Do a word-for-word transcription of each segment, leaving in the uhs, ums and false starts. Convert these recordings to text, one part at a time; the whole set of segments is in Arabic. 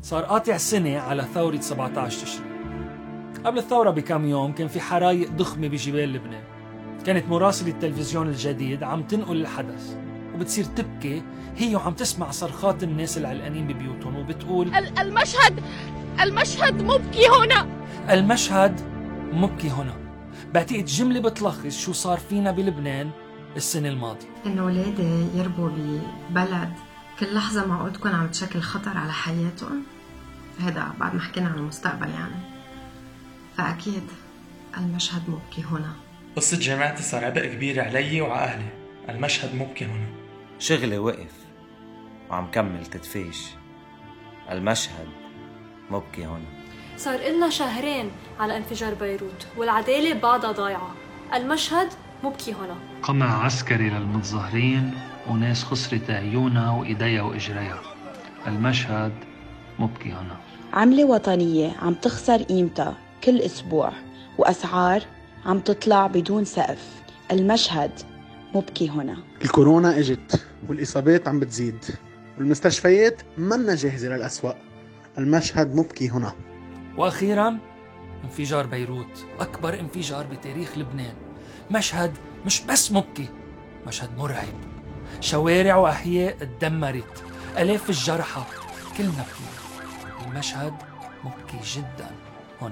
صار قاطع سنة على ثورة سبعة عشر تشرين. قبل الثورة بكم يوم كان في حرايق ضخمة بجبال لبنان. كانت مراسلة التلفزيون الجديد عم تنقل الحدث وبتصير تبكي هي وعم تسمع صرخات الناس العلقانين ببيوتهم وبتقول المشهد المشهد مبكي هنا، المشهد مبكي هنا. بعتقد جملة بتلخص شو صار فينا بلبنان السنة الماضية. إنه أولادي يربوا ببلد كل لحظة معقول تكون عم تشكل خطر على حياتهم، هذا بعد ما حكينا عن المستقبل يعني، فأكيد المشهد مبكي هنا. قصة جامعتي صار عبء كبير علي وعلى أهلي. المشهد مبكي هنا. شغلي وقف وعم كمل تدفيش. المشهد مبكي هنا. صار إلنا شهرين على انفجار بيروت والعدالة بعدها ضايعة. المشهد مبكي هنا. قمع عسكري للمتظاهرين وناس خسرت عيونها وإيديها وإجريها. المشهد مبكي هنا. عملة وطنية عم تخسر قيمتها كل أسبوع وأسعار عم تطلع بدون سقف. المشهد مبكي هنا. الكورونا اجت والإصابات عم بتزيد والمستشفيات منا جاهزة للأسوأ. المشهد مبكي هنا. وأخيراً انفجار بيروت، أكبر انفجار بتاريخ لبنان. مشهد مش بس مبكي، مشهد مرعب. شوارع وأحياء اتدمرت، آلاف الجرحى، كلنا بكينا. المشهد مبكي جدا هنا.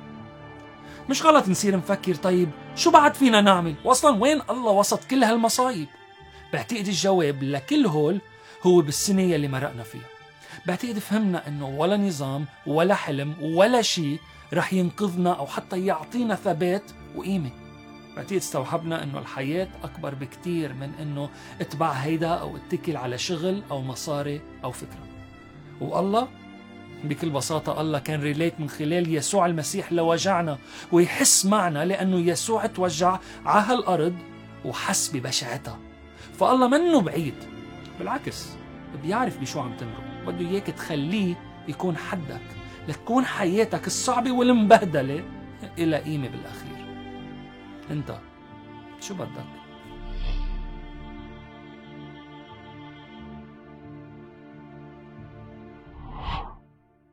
مش غلط نصير نفكر طيب شو بعد فينا نعمل؟ وأصلا وين الله وسط كل هالمصايب؟ بعتقد الجواب لكل هول هو بالسنة يلي مرقنا فيها. بعتقد فهمنا انه ولا نظام ولا حلم ولا شيء رح ينقذنا او حتى يعطينا ثبات وقيمة. بعتقد استوحبنا انه الحياة اكبر بكتير من انه اتبع هيدا او اتكل على شغل او مصاري او فكرة. والله بكل بساطة الله كان ريليت من خلال يسوع المسيح لوجعنا ويحس معنا، لأنه يسوع توجع على هالأرض وحس ببشاعتها. فالله منه بعيد، بالعكس بيعرف بشو عم تمرق، بده إياك تخليه يكون حدك لتكون حياتك الصعبة والمبهدلة إلى قيمة بالأخير. أنت شو بدك؟